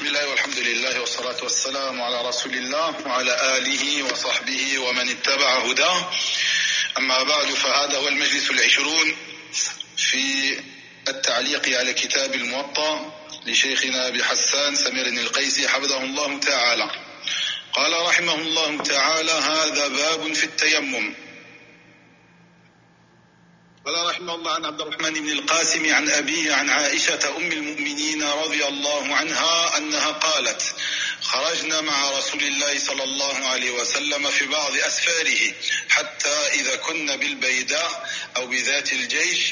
الله والحمد لله والصلاة والسلام على رسول الله وعلى آله وصحبه ومن اتبع هداه. أما بعد، فهذا هو المجلس 20 في التعليق على كتاب الموطأ لشيخنا أبي حسان سمير القيسي حفظه الله تعالى. قال رحمه الله تعالى: هذا باب في التيمم. قال رحمه الله: عن عبد الرحمن بن القاسم عن أبيه عن عائشة أم المؤمنين رضي الله عنها أنها قالت: خرجنا مع رسول الله صلى الله عليه وسلم في بعض أسفاره حتى إذا كنا بالبيداء أو بذات الجيش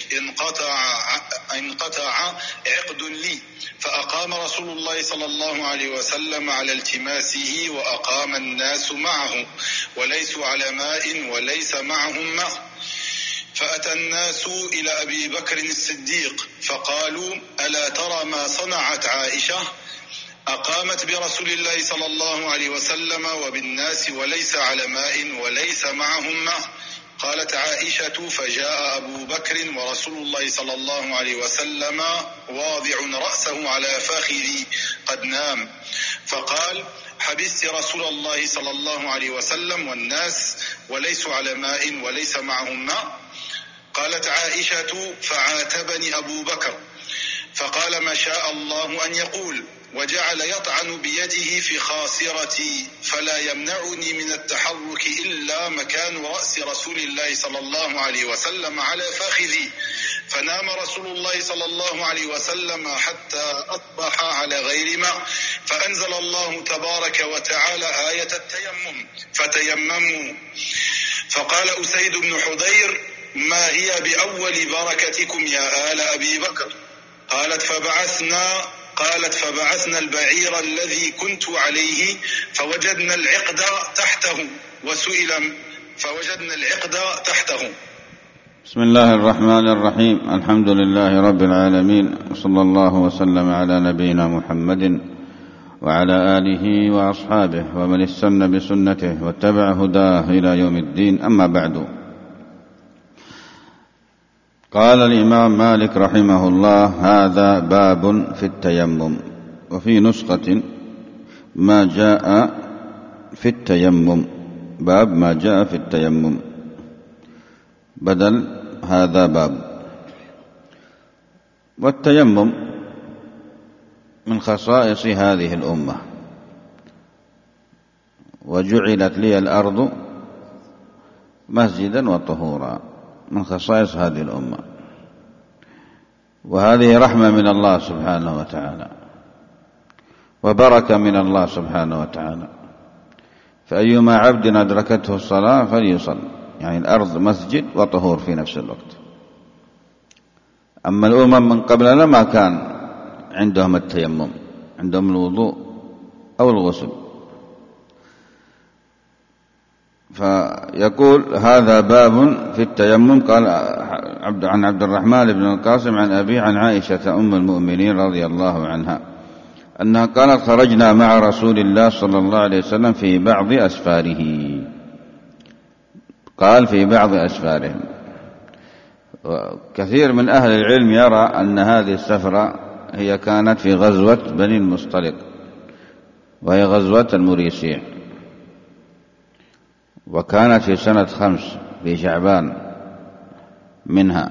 انقطع عقد لي، فأقام رسول الله صلى الله عليه وسلم على التماسه وأقام الناس معه وليسوا على ماء وليس معهم ماء. فأتى الناس إلى أبي بكر الصديق فقالوا: ألا ترى ما صنعت عائشة؟ أقامت برسول الله صلى الله عليه وسلم وبالناس وليس على ماء وليس معهم ماء. قالت عائشة: فجاء أبو بكر ورسول الله صلى الله عليه وسلم واضع رأسه على فخذي قد نام، فقال: حبست رسول الله صلى الله عليه وسلم والناس وليسوا على ماء وليس معهم ماء. قالت عائشة: فعاتبني أبو بكر فقال: ما شاء الله أن يقول، وجعل يطعن بيده في خاصرتي فلا يمنعني من التحرك إلا مكان رأس رسول الله صلى الله عليه وسلم على فخذي. فنام رسول الله صلى الله عليه وسلم حتى أصبح على غير ماء، فأنزل الله تبارك وتعالى آية التيمم: فتيمموا. فقال أسيد بن حضير: ما هي بأول بركتكم يا آل أبي بكر؟ قالت: فبعثنا البعير الذي كنت عليه فوجدنا العقد تحته فوجدنا العقد تحته. بسم الله الرحمن الرحيم. الحمد لله رب العالمين، وصلى الله وسلم على نبينا محمد وعلى آله وأصحابه ومن استنى بسنته واتبع هداه إلى يوم الدين. أما بعد، قال الإمام مالك رحمه الله: هذا باب في التيمم. وفي نسخة ما جاء في التيمم، باب ما جاء في التيمم بدل هذا باب. والتيمم من خصائص هذه الأمة، وجعلت لي الأرض مسجدا وطهورا، من خصائص هذه الأمة، وهذه رحمة من الله سبحانه وتعالى وبركة من الله سبحانه وتعالى. فأيما عبد أدركته الصلاة فليصل، يعني الأرض مسجد وطهور في نفس الوقت. أما الأمم من قبلنا ما كان عندهم التيمم، عندهم الوضوء أو الغسل. فيقول: هذا باب في التيمم. قال عن عبد الرحمن بن القاسم عن أبي عن عائشة أم المؤمنين رضي الله عنها أنها قالت: خرجنا مع رسول الله صلى الله عليه وسلم في بعض أسفاره. قال: في بعض أسفارهم. كثير من أهل العلم يرى أن هذه السفرة هي كانت في غزوة بني المصطلق، وهي غزوة المريسيع، وكانت في سنة 5 في شعبان منها.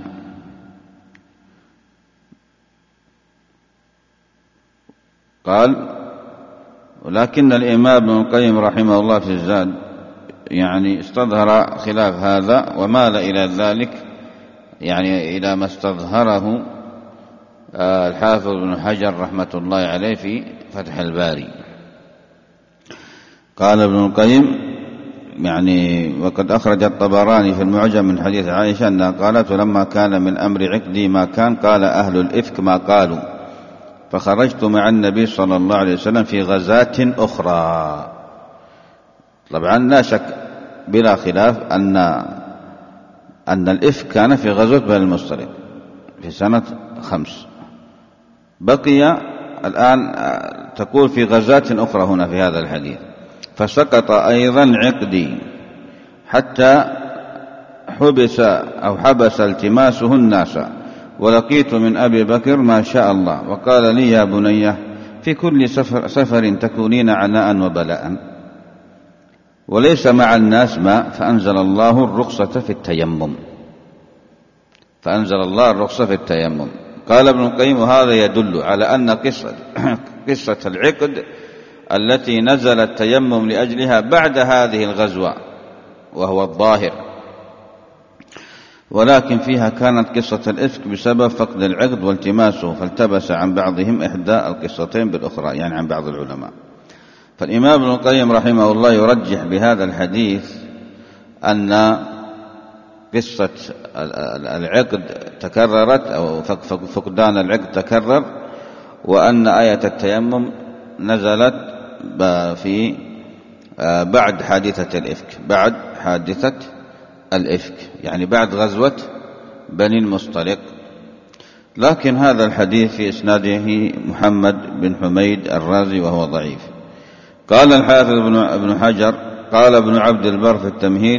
قال: ولكن الإمام ابن القيم رحمه الله في الزاد يعني استظهر خلاف هذا ومال إلى ذلك، يعني إلى ما استظهره الحافظ بن حجر رحمة الله عليه في فتح الباري. قال ابن القيم يعني: وقد أخرج الطبراني في المعجم من حديث عائشة أنها قالت: ولما كان من أمر عقدي ما كان، قال أهل الإفك ما قالوا، فخرجت مع النبي صلى الله عليه وسلم في غزاة أخرى. طبعا لا شك بلا خلاف أن الإفك كان في غزوة بني المصطلق في سنة 5. بقي الآن تقول في غزاة أخرى هنا في هذا الحديث. فسقط أيضا عقدي حتى حبس التماسه الناس، ولقيت من أبي بكر ما شاء الله، وقال لي: يا بني في كل سفر تكونين عناء وبلاء وليس مع الناس ماء فأنزل الله الرخصة في التيمم. قال ابن القيم: وهذا يدل على أن قصة العقد التي نزل التيمم لأجلها بعد هذه الغزوة وهو الظاهر، ولكن فيها كانت قصة الإفك بسبب فقد العقد والتماسه، فالتبس عن بعضهم إحدى القصتين بالأخرى، يعني عن بعض العلماء. فالإمام ابن القيم رحمه الله يرجح بهذا الحديث أن قصة العقد تكررت أو فقدان العقد تكرر، وأن آية التيمم نزلت في بعد حادثة الإفك، يعني بعد غزوة بني المصطلق. لكن هذا الحديث في إسناده محمد بن حميد الرازي وهو ضعيف. قال الحافظ ابن حجر: قال ابن عبد البر في التمهيد: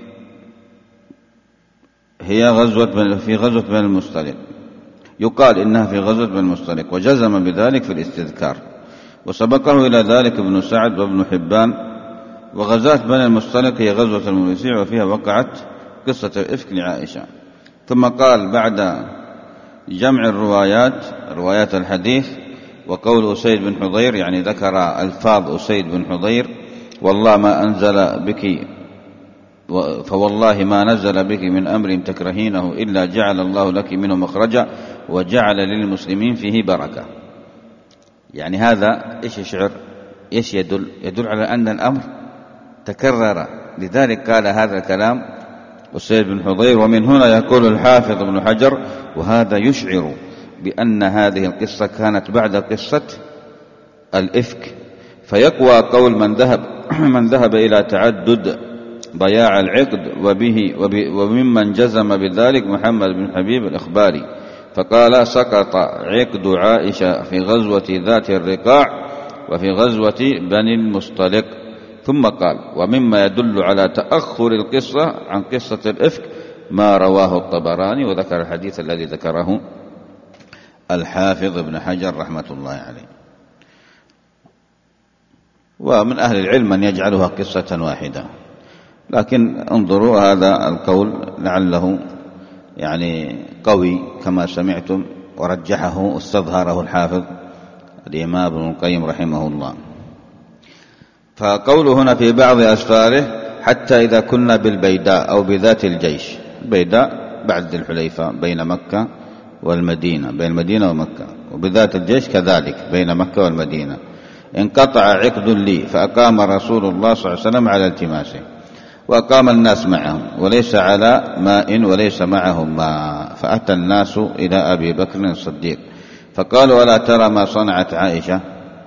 هي في غزوة بني المصطلق، يقال إنها في غزوة بني المصطلق، وجزم بذلك في الاستذكار، وسبقه إلى ذلك ابن سعد وابن حبان. وغزاة بني المصطلق هي غزوة المريسيع، وفيها وقعت قصة الإفك لعائشة. ثم قال بعد جمع روايات الحديث وقول أسيد بن حضير، يعني ذكر ألفاظ أسيد بن حضير: والله ما أنزل بك فوالله ما نزل بك من أمر تكرهينه إلا جعل الله لك منه مخرجا وجعل للمسلمين فيه بركة. يعني هذا إيش يشعر؟ إيش يدل على أن الأمر تكرر، لذلك قال هذا الكلام أسيد بن حضير. ومن هنا يقول الحافظ ابن حجر: وهذا يشعر بأن هذه القصة كانت بعد قصة الإفك، فيقوى قول من ذهب إلى تعدد ضياع العقد وممن جزم بذلك محمد بن حبيب الإخباري، فقال: سقط عقد عائشة في غزوة ذات الرقاع وفي غزوة بني المصطلق. ثم قال: ومما يدل على تأخر القصة عن قصة الإفك ما رواه الطبراني، وذكر الحديث الذي ذكره الحافظ ابن حجر رحمة الله عليه. ومن أهل العلم من يجعلها قصة واحدة، لكن انظروا هذا القول لعله يعني قوي كما سمعتم، ورجحه واستظهره الحافظ الإمام ابن القيم رحمه الله. فقوله هنا في بعض أسفاره: حتى إذا كنا بالبيداء أو بذات الجيش. البيداء بعد الحليفة بين مكة والمدينة، بين المدينة ومكة، وبذات الجيش كذلك بين مكة والمدينة، انقطع عقد لي فأقام رسول الله صلى الله عليه وسلم على التماسه، وأقام الناس معهم وليس على ماء وليس معهم ماء، فأتى الناس إلى أبي بكر الصديق فقالوا: ألا ترى ما صنعت عائشة؟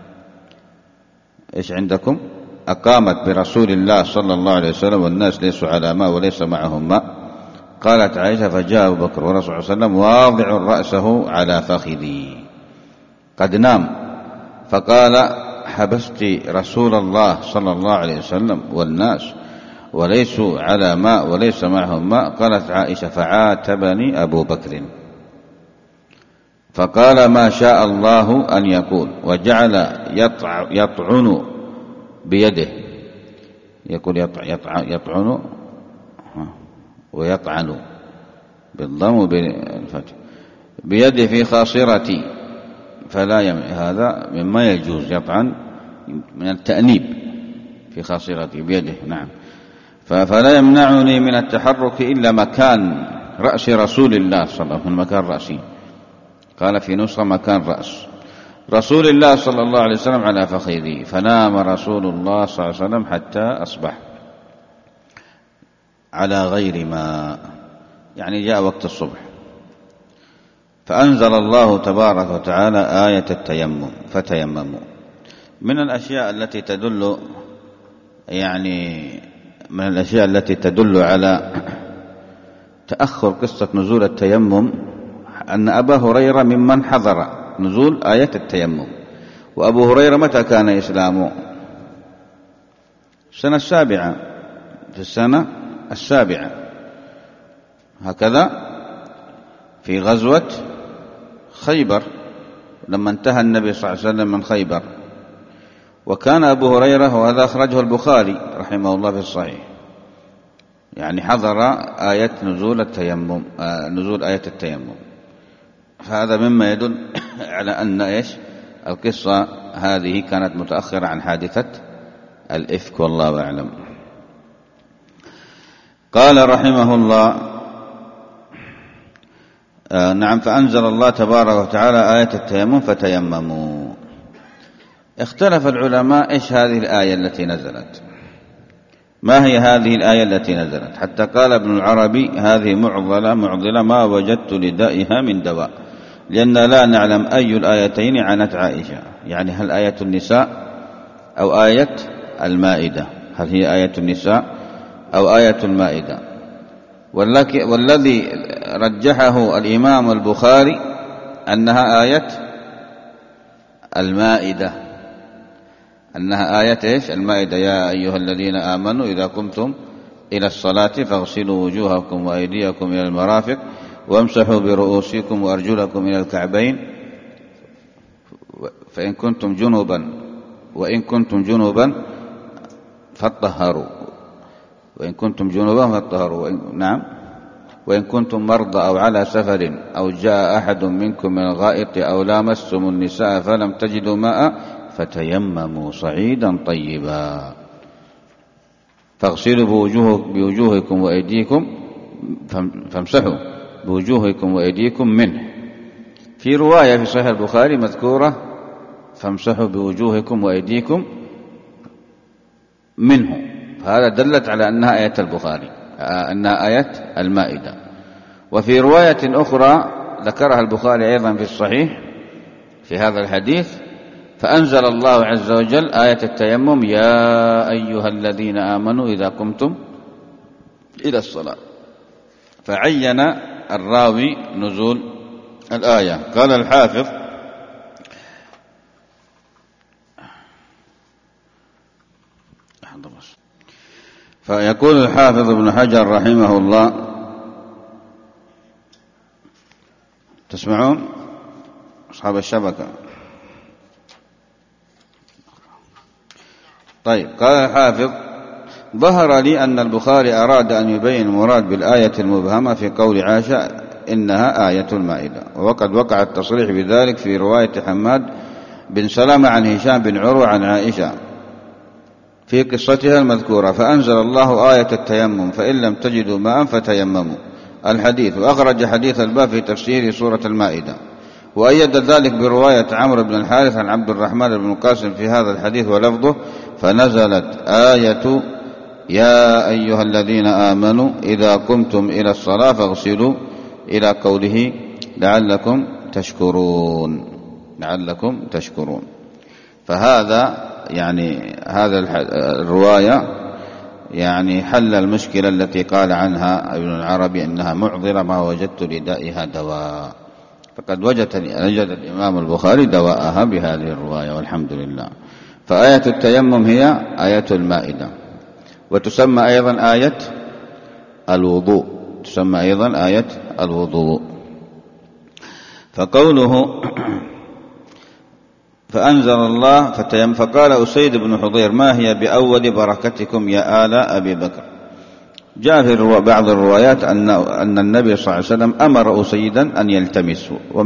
إيش عندكم؟ أقامت برسول الله صلى الله عليه وسلم والناس ليسوا على ماء وليس معهم ماء. قالت عائشة: فجاء أبو بكر والرسول صلى الله عليه وسلم واضع رأسه على فخذي قد نام، فقال: حبست رسول الله صلى الله عليه وسلم والناس وليسوا على ماء وليس معهم ماء. قالت عائشة: فعاتبني أبو بكر فقال: ما شاء الله أن يقول، وجعل يطعن بيده، يقول يطعن ويطعن بالضم وبالفتح، بيده في خاصرتي، فلا هذا مما يجوز، يطعن من التأنيب في خاصرتي بيده، نعم. فلا يمنعني من التحرك إلا مكان رأس رسول الله صلى الله عليه وسلم، مكان رأسي. قال في نسخة: مكان رأس رسول الله صلى الله عليه وسلم على فخذي، فنام رسول الله صلى الله عليه وسلم حتى أصبح على غير ماء، يعني جاء وقت الصبح. فأنزل الله تبارك وتعالى آية التيمم فتيمموا. من الأشياء التي تدل على تأخر قصة نزول التيمم أن أبا هريرة ممن حضر نزول آية التيمم. وأبو هريرة متى كان إسلامه؟ السنة السابعة، في السنة السابعة هكذا، في غزوة خيبر لما انتهى النبي صلى الله عليه وسلم من خيبر. وكان أبو هريرة، وهذا أخرجه البخاري رحمه الله في الصحيح، يعني حضر آية نزول التيمم، نزول آية التيمم. فهذا مما يدل على أن القصة هذه كانت متأخرة عن حادثة الإفك، والله أعلم. قال رحمه الله: نعم. فأنزل الله تبارك وتعالى آية التيمم فتيمموا. اختلف العلماء إيش هذه الآية التي نزلت، ما هي هذه الآية التي نزلت، حتى قال ابن العربي: هذه معضلة ما وجدت لدائها من دواء، لأن لا نعلم أي الآيتين عنت عائشة، يعني هل آية النساء أو آية المائدة، هل هي آية النساء أو آية المائدة. والذي رجحه الإمام البخاري أنها آية المائدة، أنها آية المائدة: يا أيها الذين آمنوا إذا قمتم إلى الصلاة فاغسلوا وجوهكم وأيديكم إلى المرافق وامسحوا برؤوسكم وأرجلكم إلى الكعبين وإن كنتم جنبا فاطهروا نعم. وإن كنتم مرضى أو على سفر أو جاء أحد منكم من الغائط أو لامستم النساء فلم تجدوا ماء فتيمموا صعيدا طيبا فاغسلوا بوجوهكم وأيديكم فامسحوا بوجوهكم وأيديكم منه. في رواية في صحيح البخاري مذكورة: فامسحوا بوجوهكم وأيديكم منه. فهذا دلت على أنها آية البخاري، أنها آية المائدة. وفي رواية أخرى ذكرها البخاري أيضا في الصحيح في هذا الحديث: فأنزل الله عز وجل آية التيمم: يا أيها الذين آمنوا إذا قمتم إلى الصلاة. فعين الراوي نزول الآية. قال الحافظ: فيقول الحافظ ابن حجر رحمه الله: تسمعون أصحاب الشبكة؟ طيب. قال الحافظ: ظهر لي أن البخاري أراد أن يبين المراد بالآية المبهمة في قول عائشة إنها آية المائدة، وقد وقع التصريح بذلك في رواية حماد بن سلمة عن هشام بن عروة عن عائشة في قصتها المذكورة: فأنزل الله آية التيمم فإن لم تجدوا ماء فتيمموا الحديث. وأخرج حديث الباب في تفسير سورة المائدة، وأيد ذلك برواية عمرو بن الحارث عن عبد الرحمن بن القاسم في هذا الحديث ولفظه: فنزلت آية يا أيها الذين آمنوا إذا قمتم إلى الصلاة فاغسلوا إلى قوله لعلكم تشكرون. فهذا يعني هذا الرواية يعني حل المشكلة التي قال عنها ابن العربي أنها معضلة ما وجدت لدائها دواء، فقد وجد الإمام البخاري دواءها بهذه الرواية والحمد لله. فآية التيمم هي آية المائدة، وتسمى أيضا آية الوضوء. فقوله فأنزل الله فتيمم، فقال أسيد بن حضير: ما هي بأول بركتكم يا آل أبي بكر؟ جاء في بعض الروايات أن النبي صلى الله عليه وسلم أمر أسيدا أن يلتمس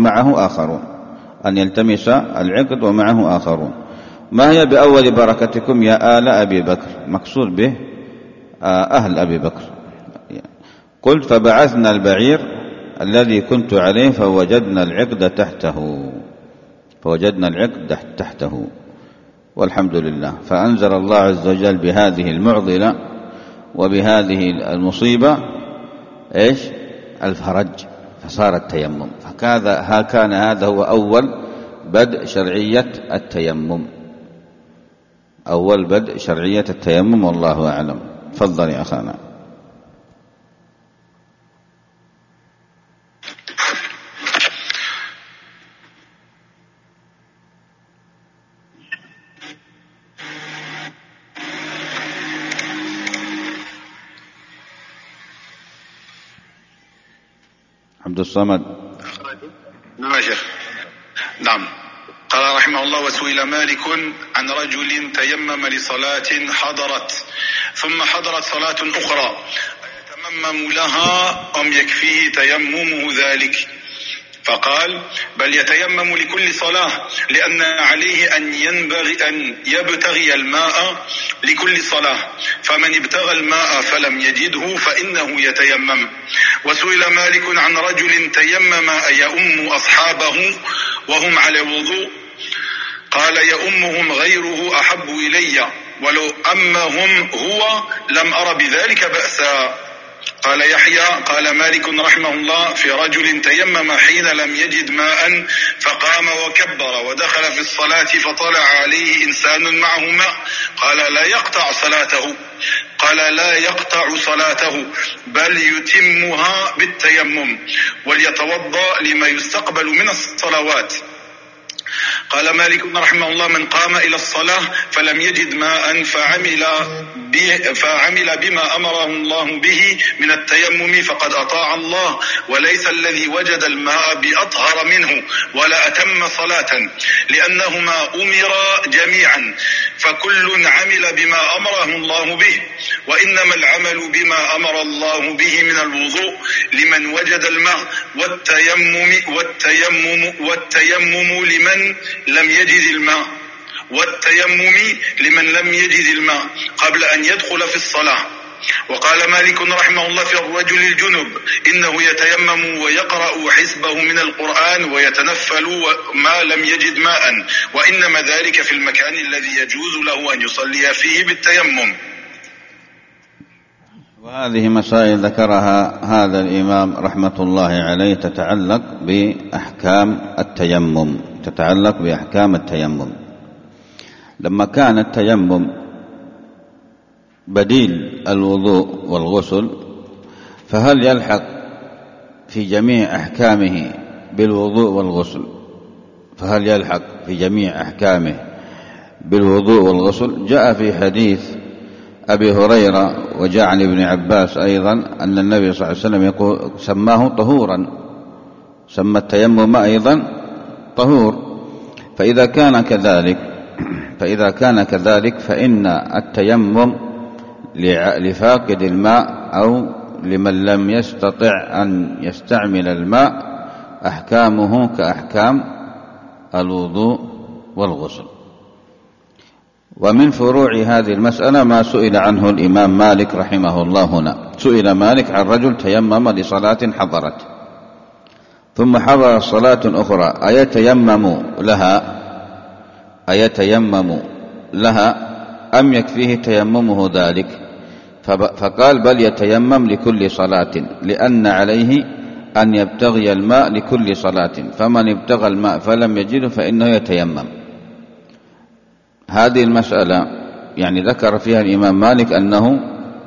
العقد ومعه آخرون. ما هي بأول بركتكم يا آل أبي بكر؟ مقصود به أهل أبي بكر. قلت: فبعثنا البعير الذي كنت عليه فوجدنا العقد تحته والحمد لله. فأنزل الله عز وجل بهذه المعضلة وبهذه المصيبة الفرج، فصار التيمم. كان هذا هو أول بدء شرعية التيمم، والله أعلم. تفضل يا أخانا. عبد الصمد. نعم يا شيخ. نعم. قال رحمه الله: وسئل مالك عن رجل تيمم لصلاة حضرت ثم حضرت صلاة أخرى يتمم لها أم يكفيه تيممه ذلك؟ فقال: بل يتيمم لكل صلاة، لأن عليه أن يبتغي الماء لكل صلاة، فمن ابتغى الماء فلم يجده فإنه يتيمم. وسئل مالك عن رجل تيمم يؤم أصحابه وهم على وضوء، قال: يؤمهم غيره أحب إلي، ولو أمهم هو لم أر بذلك بأسا. قال يحيى: قال مالك رحمه الله: في رجل تيمم حين لم يجد ماء فقام وكبر ودخل في الصلاة فطلع عليه إنسان معه ماء، قال: لا يقطع صلاته بل يتمها بالتيمم وليتوضأ لما يستقبل من الصلوات. قال مالك رحمه الله: من قام إلى الصلاة فلم يجد ماء فعمل بما أمره الله به من التيمم فقد أطاع الله، وليس الذي وجد الماء بأطهر منه ولا أتم صلاة، لأنهما أمرا جميعا، فكل عمل بما أمره الله به، وإنما العمل بما أمر الله به من الوضوء لمن وجد الماء، والتيمم لمن لم يجد الماء قبل أن يدخل في الصلاة. وقال مالك رحمه الله: في الرجل الجنب إنه يتيمم ويقرأ حسبه من القرآن ويتنفل ما لم يجد ماء، وإنما ذلك في المكان الذي يجوز له أن يصلي فيه بالتيمم. وهذه مسائل ذكرها هذا الإمام رحمة الله عليه تتعلق بأحكام التيمم. لما كان التيمم بديل الوضوء والغسل، فهل يلحق في جميع أحكامه بالوضوء والغسل؟ جاء في حديث أبي هريرة وجاء عن ابن عباس أيضا أن النبي صلى الله عليه وسلم يقول سماه طهورا، سمى التيمم أيضا طهور. فإذا كان كذلك فإن التيمم لفاقد الماء أو لمن لم يستطع أن يستعمل الماء أحكامه كأحكام الوضوء والغسل. ومن فروع هذه المسألة ما سئل عنه الإمام مالك رحمه الله هنا. سئل مالك عن رجل تيمم لصلاة حضرت ثم حضر صلاة أخرى أيتيمم لها أم يكفيه تيممه ذلك؟ فقال: بل يتيمم لكل صلاة، لأن عليه أن يبتغي الماء لكل صلاة، فمن ابتغى الماء فلم يجده فإنه يتيمم. هذه المسألة يعني ذكر فيها الإمام مالك أنه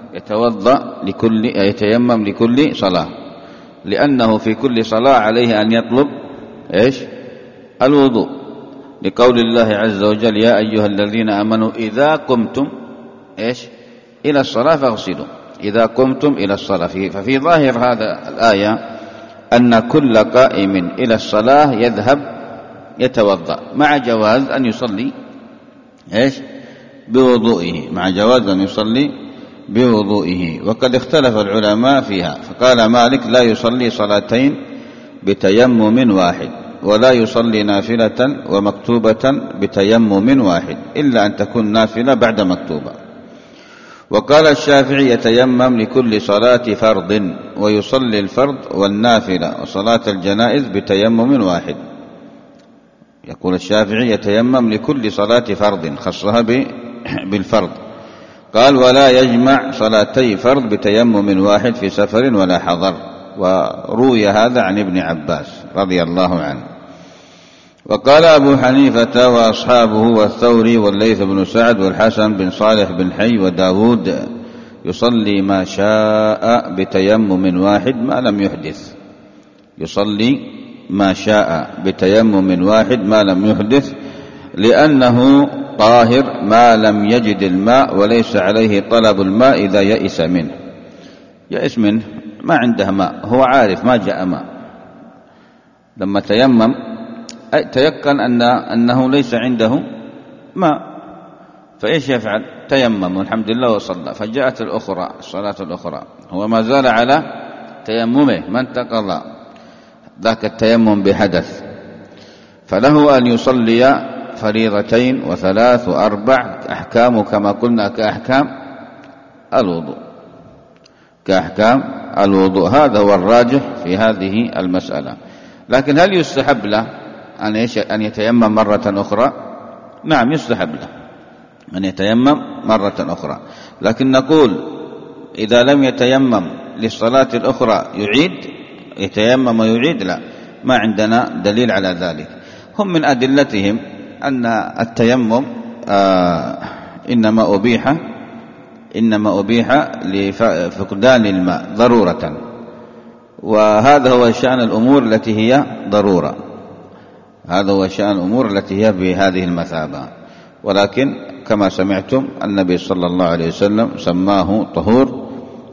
يتيمم لكل صلاة، لأنه في كل صلاة عليه أن يطلب الوضوء، لقول الله عز وجل: يا أيها الذين آمنوا إذا قمتم إلى الصلاة فاغسلوا. إذا قمتم إلى الصلاة، ففي ظاهر هذا الآية أن كل قائم إلى الصلاة يذهب يتوضأ، مع جواز أن يصلي بوضوئه. وقد اختلف العلماء فيها، فقال مالك: لا يصلي صلاتين بتيمم واحد، ولا يصلي نافلة ومكتوبة بتيمم واحد، إلا أن تكون نافلة بعد مكتوبة. وقال الشافعي: يتيمم لكل صلاة فرض، ويصلي الفرض والنافلة وصلاة الجنائز بتيمم واحد. يقول الشافعي: يتيمم لكل صلاة فرض، خصها بالفرض. قال: ولا يجمع صلاتي فرض بتيمم واحد في سفر ولا حضر. وروي هذا عن ابن عباس رضي الله عنه. وقال أبو حنيفة وأصحابه والثوري والليث بن سعد والحسن بن صالح بن حي وداود: يصلي ما شاء بتيمم واحد ما لم يحدث. يصلي ما شاء بتيمم واحد ما لم يحدث، لأنه طاهر ما لم يجد الماء، وليس عليه طلب الماء إذا يئس منه ما عنده ماء، هو عارف ما جاء ماء، لما تيمم تيقن أنه ليس عنده ماء، فإيش يفعل؟ تيمم والحمد لله وصلى. فجاءت الصلاة الأخرى هو ما زال على تيممه، ما انتقض ذاك التيمم بحدث، فله أن يصلي فريضتين وثلاث وأربع، أحكام كما قلنا كأحكام الوضوء. هذا هو الراجح في هذه المسألة. لكن هل يستحب له أن يتيمم مرة أخرى؟ نعم، يستحب له أن يتيمم مرة أخرى، لكن نقول إذا لم يتيمم للصلاة الأخرى يتيمم ويعيد؟ لا، ما عندنا دليل على ذلك. هم من أدلتهم أن التيمم إنما أبيح لفقدان الماء ضرورة، وهذا هو شأن الأمور التي هي ضرورة، هذا هو شأن الأمور التي هي بهذه المثابة. ولكن كما سمعتم النبي صلى الله عليه وسلم سماه طهور،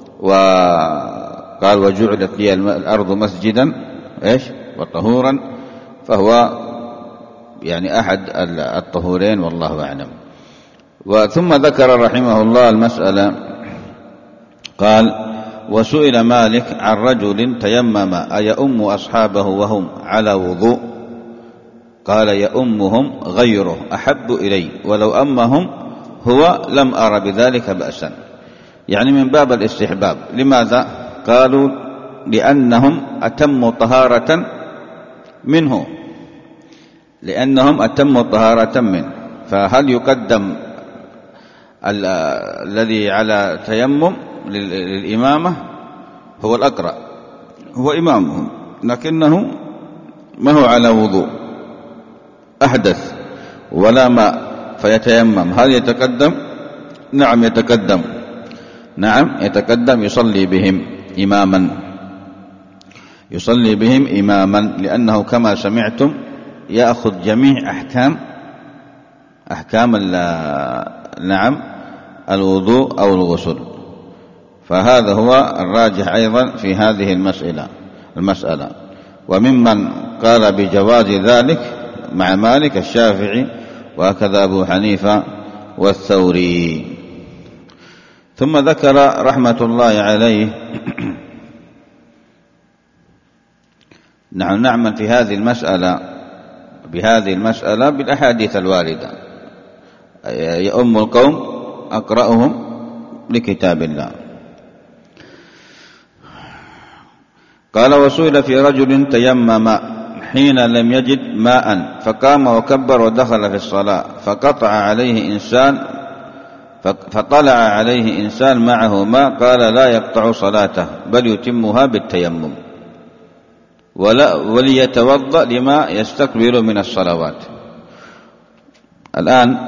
وقال وجعلت لي الأرض مسجدا وطهورا، فهو يعني أحد الطهورين والله أعلم. ثم ذكر رحمه الله المسألة، قال وسئل مالك عن رجل تيمم أيؤم أصحابه وهم على وضوء؟ قال يؤمهم غيره أحب إلي، ولو أمهم هو لم أر بذلك بأسا، يعني من باب الاستحباب. لماذا؟ قالوا لأنهم أتموا طهارة منه، فهل يقدم الذي على تيمم للإمامة؟ هو الأقرأ، هو إمامهم، لكنه ما هو على وضوء، أحدث ولا ماء فيتيمم، هل يتقدم؟ نعم يتقدم، يصلي بهم إماما، لأنه كما سمعتم يأخذ جميع أحكام الوضوء أو الغسل. فهذا هو الراجح أيضا في هذه المسألة. وممن قال بجواز ذلك مع مالك الشافعي، وهكذا أبو حنيفة والثوري. ثم ذكر رحمة الله عليه نعمل في هذه المسألة بالأحاديث الواردة، يؤم القوم أقرأهم لكتاب الله. قال وسئل في رجل تيمم حين لم يجد ماء فقام وكبر ودخل في الصلاة، فطلع عليه إنسان معه ماء، قال لا يقطع صلاته بل يتمها بالتيمم، وليتوضأ لما يستقبل من الصلوات. الآن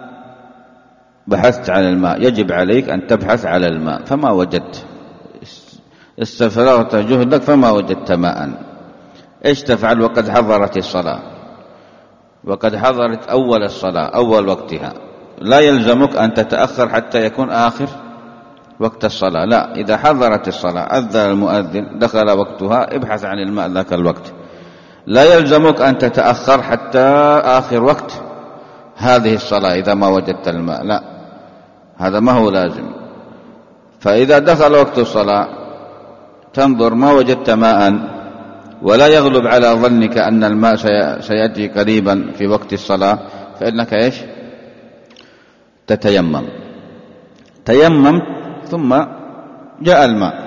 بحثت عن الماء، يجب عليك أن تبحث على الماء، فما وجدت، استفرغت جهدك فما وجدت ماء، إيش تفعل؟ وقد حضرت الصلاة، وقد حضرت أول الصلاة أول وقتها، لا يلزمك أن تتأخر حتى يكون آخر وقت الصلاة، لا، إذا حضرت الصلاة أذن المؤذن دخل وقتها ابحث عن الماء ذاك الوقت. لا يلزمك أن تتأخر حتى آخر وقت هذه الصلاة إذا ما وجدت الماء، لا، هذا ما هو لازم. فإذا دخل وقت الصلاة تنظر ما وجدت ماء، ولا يغلب على ظنك أن الماء سيأتي قريبا في وقت الصلاة، فإنك إيش؟ تيممت ثم جاء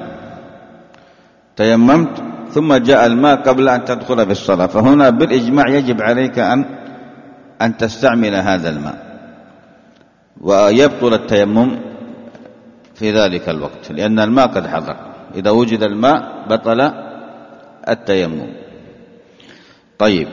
الماء قبل أن تدخل في الصلاة، فهنا بالإجماع يجب عليك أن تستعمل هذا الماء، ويبطل التيمم في ذلك الوقت، لأن الماء قد حضر. إذا وجد الماء بطل التيمم. طيب،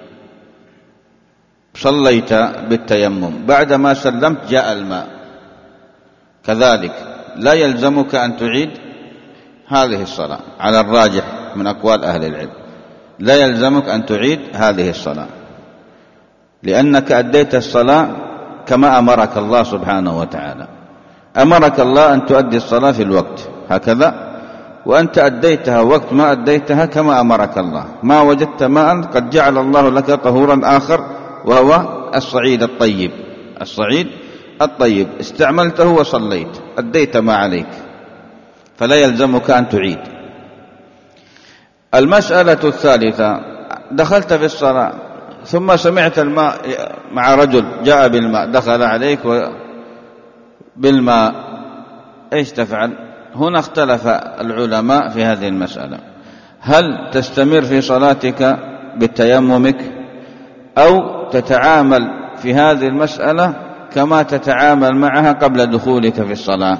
صليت بالتيمم، بعدما سلمت جاء الماء، كذلك لا يلزمك أن تعيد هذه الصلاة، على الراجح من أقوال أهل العلم لا يلزمك أن تعيد هذه الصلاة، لأنك أديت الصلاة كما أمرك الله سبحانه وتعالى. أمرك الله أن تؤدي الصلاة في الوقت، هكذا وأنت أديتها وقت ما أديتها كما أمرك الله. ما وجدت ماء قد جعل الله لك طهورا آخر وهو الصعيد الطيب. الصعيد الطيب استعملته وصليت، أديت ما عليك، فلا يلزمك أن تعيد. المسألة الثالثة: دخلت في الصلاة ثم سمعت الماء مع رجل جاء بالماء، دخل عليك بالماء، ايش تفعل؟ هنا اختلف العلماء في هذه المسألة. هل تستمر في صلاتك بتيممك أو تتعامل في هذه المسألة كما تتعامل معها قبل دخولك في الصلاة؟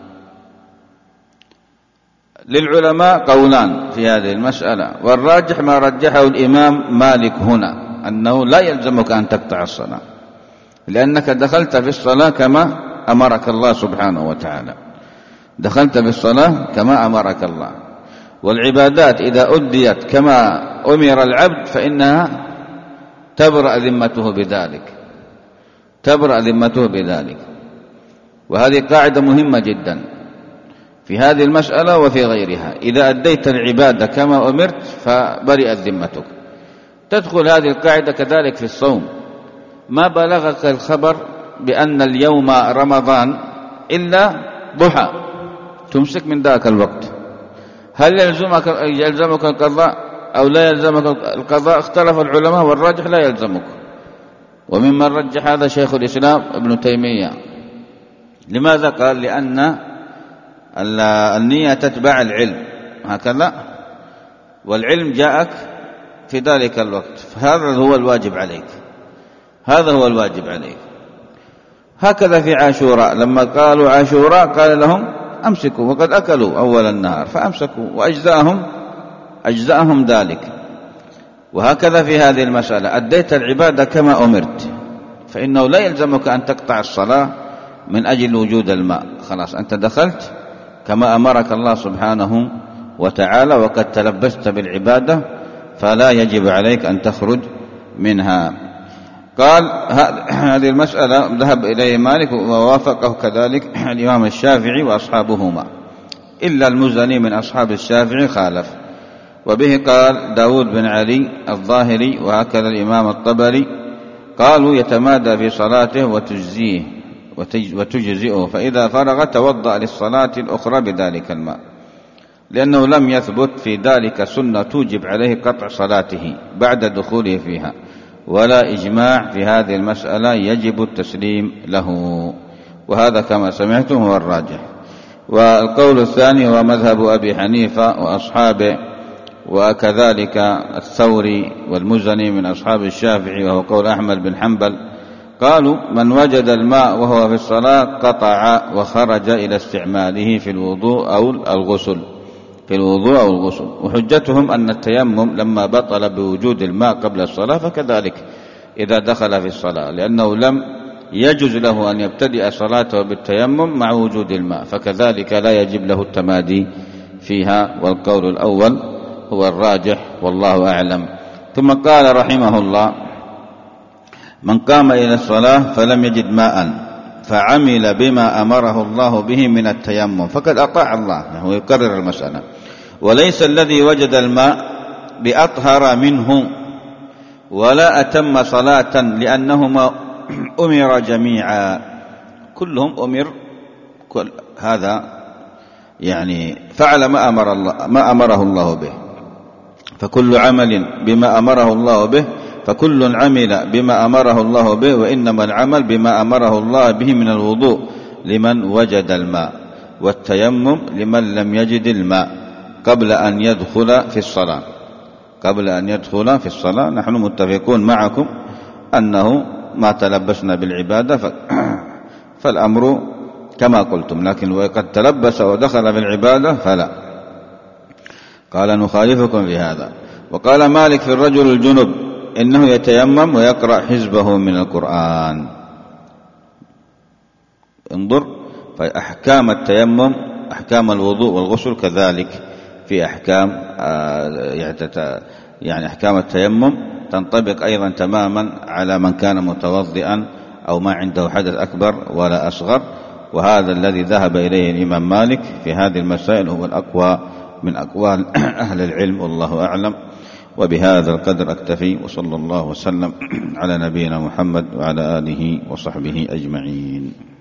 للعلماء قولان في هذه المسألة، والراجح ما رجحه الإمام مالك هنا، أنه لا يلزمك أن تقطع الصلاة، لأنك دخلت في الصلاة كما أمرك الله سبحانه وتعالى. دخلت في الصلاة كما أمرك الله، والعبادات إذا أديت كما أمر العبد فإنها تبرأ ذمته بذلك، تبرأ ذمته بذلك. وهذه قاعدة مهمة جدا في هذه المسألة وفي غيرها. إذا أديت العبادة كما أمرت فبرئت ذمتك. تدخل هذه القاعدة كذلك في الصوم. ما بلغك الخبر بأن اليوم رمضان إلا ضحى، تمسك من ذاك الوقت، هل يلزمك القضاء أو لا يلزمك القضاء؟ اختلف العلماء، والراجح لا يلزمك. وممن رجح هذا شيخ الإسلام ابن تيمية. لماذا؟ قال: لأن النية تتبع العلم، هكذا، والعلم جاءك في ذلك الوقت، فهذا هو الواجب عليك، هذا هو الواجب عليك. هكذا في عاشوراء، لما قالوا عاشوراء قال لهم: أمسكوا، وقد أكلوا أول النهار فأمسكوا، وأجزأهم ذلك. وهكذا في هذه المسألة، أديت العبادة كما أمرت فإنه لا يلزمك أن تقطع الصلاة من أجل وجود الماء. خلاص، أنت دخلت كما أمرك الله سبحانه وتعالى، وقد تلبست بالعبادة، فلا يجب عليك أن تخرج منها. قال: هذه المسألة ذهب إليه مالك ووافقه كذلك الإمام الشافعي وأصحابهما، إلا المزني من أصحاب الشافعي خالف. وبه قال داود بن علي الظاهري، وهكذا الإمام الطبري، قالوا: يتمادى في صلاته وتجزئه، فإذا فرغ توضأ للصلاة الأخرى بذلك الماء، لأنه لم يثبت في ذلك سنة توجب عليه قطع صلاته بعد دخوله فيها، ولا إجماع في هذه المسألة يجب التسليم له. وهذا كما سمعتم هو الراجح. والقول الثاني هو مذهب أبي حنيفة وأصحابه، وكذلك الثوري والمزني من أصحاب الشافعي، وهو قول أحمد بن حنبل. قالوا: من وجد الماء وهو في الصلاة قطع وخرج إلى استعماله في الوضوء أو الغسل، وحجتهم أن التيمم لما بطل بوجود الماء قبل الصلاة فكذلك إذا دخل في الصلاة، لأنه لم يجوز له أن يبتدئ صلاته بالتيمم مع وجود الماء، فكذلك لا يجب له التمادي فيها. والقول الأول هو الراجح، والله أعلم. ثم قال رحمه الله: من قام إلى الصلاة فلم يجد ماء فعمل بما أمره الله به من التيمم فقد أطاع الله. هو يكرر المسألة: وليس الذي وجد الماء بأطهر منه ولا أتم صلاة، لأنهما أمر جميعا، كلهم أمر، هذا يعني فعل ما أمره الله به، فكل عمل بما أمره الله به، فكل عمل بما أمره الله به، وإنما العمل بما أمره الله به من الوضوء لمن وجد الماء، والتيمم لمن لم يجد الماء قبل أن يدخل في الصلاة. نحن متفقون معكم أنه ما تلبسنا بالعبادة فالأمر كما قلتم، لكن وقد تلبس ودخل في العبادة فلا. قال: نخالفكم في هذا. وقال مالك في الرجل الجنب إنه يتيمم ويقرأ حزبه من القرآن. انظر، فأحكام التيمم أحكام الوضوء والغسل كذلك في أحكام يعني أحكام التيمم تنطبق أيضا تماما على من كان متوضئا أو ما عنده حدث أكبر ولا أصغر. وهذا الذي ذهب إليه الإمام مالك في هذه المسائل هو الأقوى من أقوال أهل العلم، والله أعلم. وبهذا القدر أكتفي، وصلى الله وسلم على نبينا محمد وعلى آله وصحبه أجمعين.